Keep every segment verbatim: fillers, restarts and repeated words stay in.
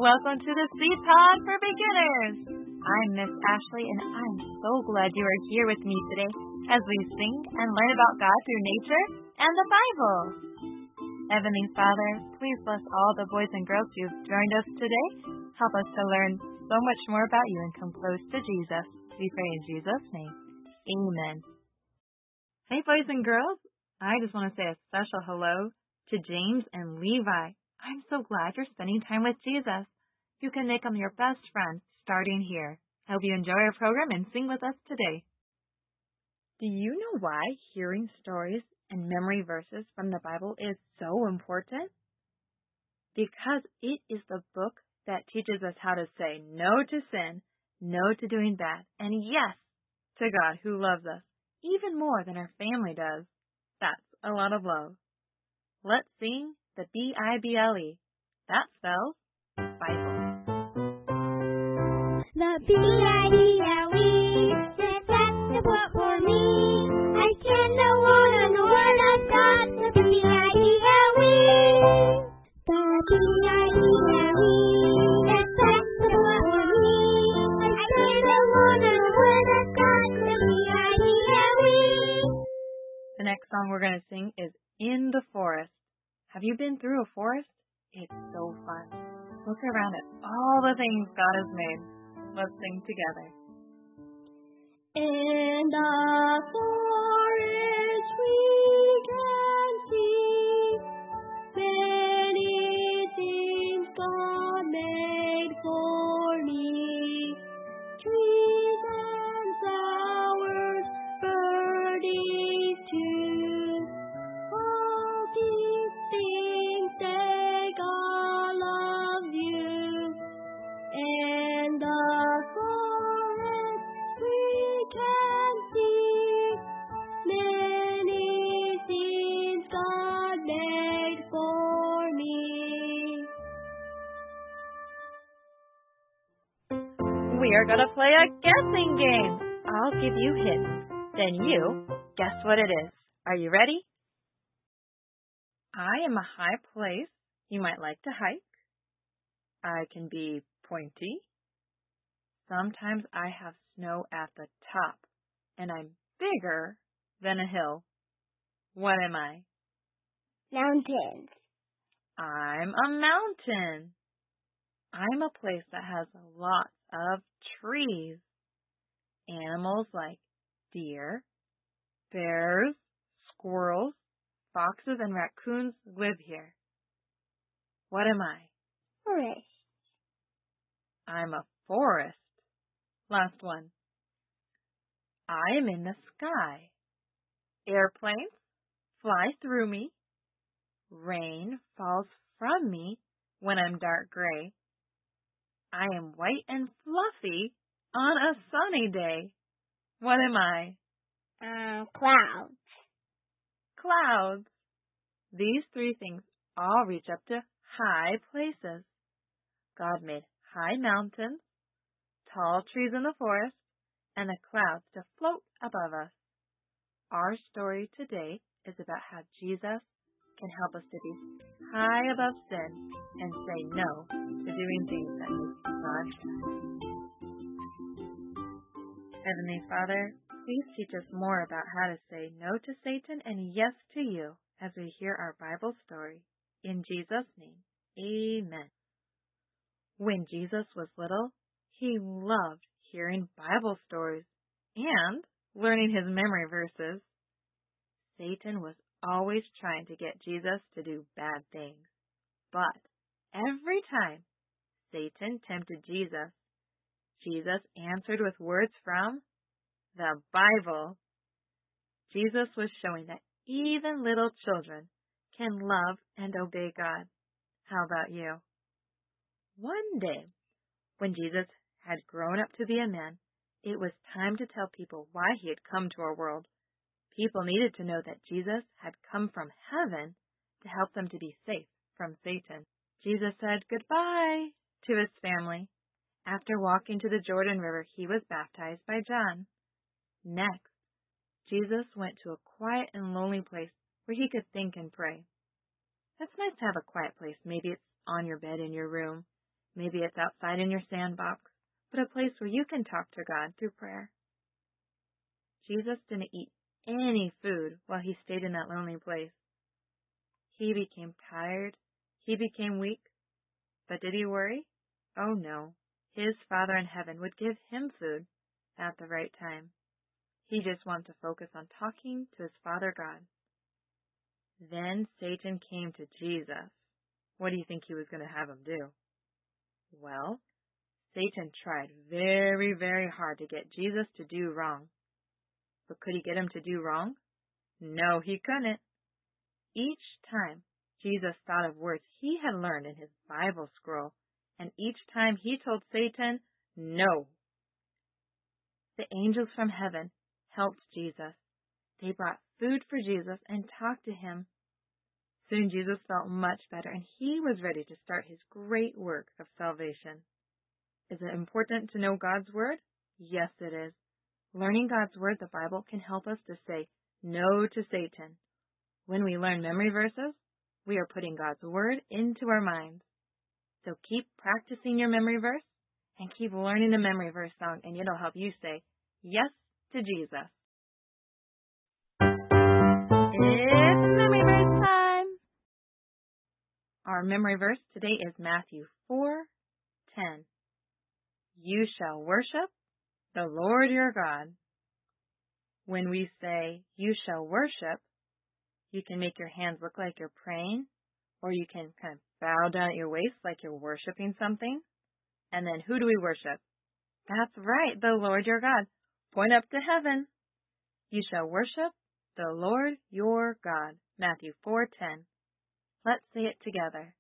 welcome to the Seed Pod for Beginners. I'm Miss Ashley, and I'm so glad you are here with me today as we sing and learn about God through nature and the Bible. Heavenly Father, please bless all the boys and girls who've joined us today. Help us to learn so much more about you and come close to Jesus. We pray in Jesus' name. Amen. Hey, boys and girls. I just want to say a special hello to James and Levi. I'm so glad you're spending time with Jesus. You can make him your best friend starting here. I hope you enjoy our program and sing with us today. Do you know why hearing stories and memory verses from the Bible is so important? Because it is the book that teaches us how to say no to sin, no to doing bad, and yes to God who loves us even more than our family does. That's a lot of love. Let's sing the B I B L E. That spells Bible. The B I B L E says that's the book for me. I can go on on the Word of God. The B I B L E. The B I B L E says that's the book for me. I can go on on the Word of God. The B I B L E. The next song we're going to sing is In the Forest. Have you been through a forest? It's so fun. Look around at all the things God has made. Let's sing together. In the forest we can see many things God made for me. Trees and flowers, birdies too. All these things say God loves you. In the forest we can see many things God made for me. We are going to play a guessing game. I'll give you hints. Then you guess what it is. Are you ready? I am a high place you might like to hike. I can be pointy. Sometimes I have snow at the top, and I'm bigger than a hill. What am I? Mountains. I'm a mountain. I'm a place that has lots of trees. Animals like deer, bears, squirrels, foxes, and raccoons live here. What am I? Forest. I'm a forest. Last one. I am in the sky. Airplanes fly through me. Rain falls from me when I'm dark gray. I am white and fluffy on a sunny day. What am I? Uh, clouds. Clouds. These three things all reach up to high places. God made high mountains, tall trees in the forest, and the clouds to float above us. Our story today is about how Jesus can help us to be high above sin and say no to doing things that make God happy. Heavenly Father, please teach us more about how to say no to Satan and yes to you as we hear our Bible story. In Jesus' name, amen. When Jesus was little, he loved hearing Bible stories and learning his memory verses. Satan was always trying to get Jesus to do bad things. But every time Satan tempted Jesus, Jesus answered with words from the Bible. Jesus was showing that even little children can love and obey God. How about you? One day, when Jesus had grown up to be a man, it was time to tell people why he had come to our world. People needed to know that Jesus had come from heaven to help them to be safe from Satan. Jesus said goodbye to his family. After walking to the Jordan River, he was baptized by John. Next, Jesus went to a quiet and lonely place where he could think and pray. That's nice to have a quiet place. Maybe it's on your bed in your room. Maybe it's outside in your sandbox, but a place where you can talk to God through prayer. Jesus didn't eat any food while he stayed in that lonely place. He became tired. He became weak. But did he worry? Oh no. His Father in heaven would give him food at the right time. He just wanted to focus on talking to his Father God. Then Satan came to Jesus. What do you think he was going to have him do? Well, Satan tried very, very hard to get Jesus to do wrong. But could he get him to do wrong? No, he couldn't. Each time Jesus thought of words he had learned in his Bible scroll, and each time he told Satan, no. The angels from heaven helped Jesus. They brought food for Jesus and talked to him. Soon Jesus felt much better, and he was ready to start his great work of salvation. Is it important to know God's Word? Yes, it is. Learning God's Word, the Bible, can help us to say no to Satan. When we learn memory verses, we are putting God's Word into our minds. So keep practicing your memory verse and keep learning the memory verse song, and it'll help you say yes to Jesus. It's memory verse time. Our memory verse today is Matthew four ten. You shall worship the Lord your God. When we say you shall worship, you can make your hands look like you're praying, or you can kind of bow down at your waist like you're worshiping something. And then who do we worship? That's right, the Lord your God. Point up to heaven. You shall worship the Lord your God. Matthew four ten. Let's say it together.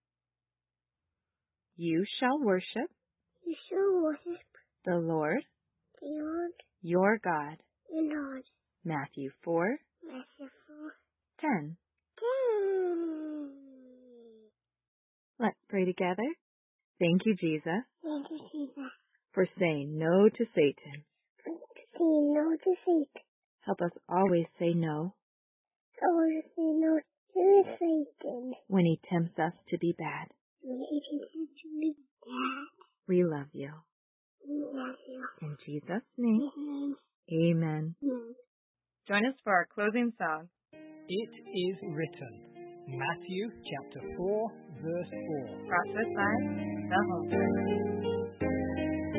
You shall worship You shall worship the Lord the Lord your God. your Lord. Matthew four Matthew four ten. ten. Let's pray together. Thank you, Jesus, Thank you, Jesus. for saying no to Satan. For saying no to Satan. Help us always say no Always say no to Satan. when he tempts us to be bad. When he tempts to be bad. We love you. We love you. In Jesus' name, Amen. amen. Amen. Join us for our closing song. It is written. Matthew chapter four, verse four. Brought to us by the Home Church.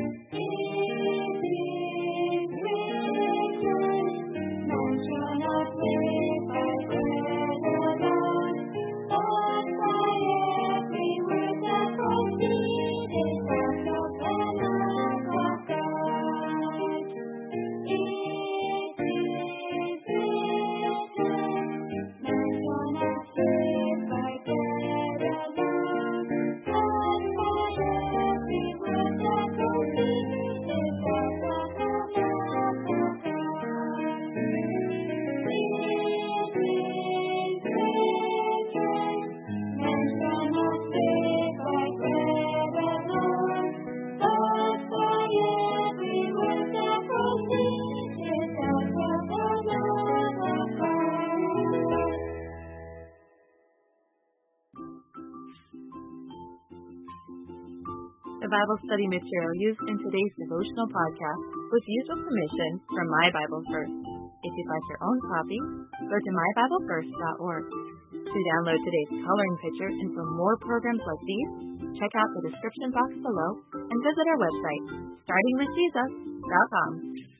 The Bible study material used in today's devotional podcast was used with permission from My Bible First. If you'd like your own copy, go to my bible first dot org. To download today's coloring picture and for more programs like these, check out the description box below and visit our website, starting with jesus dot com.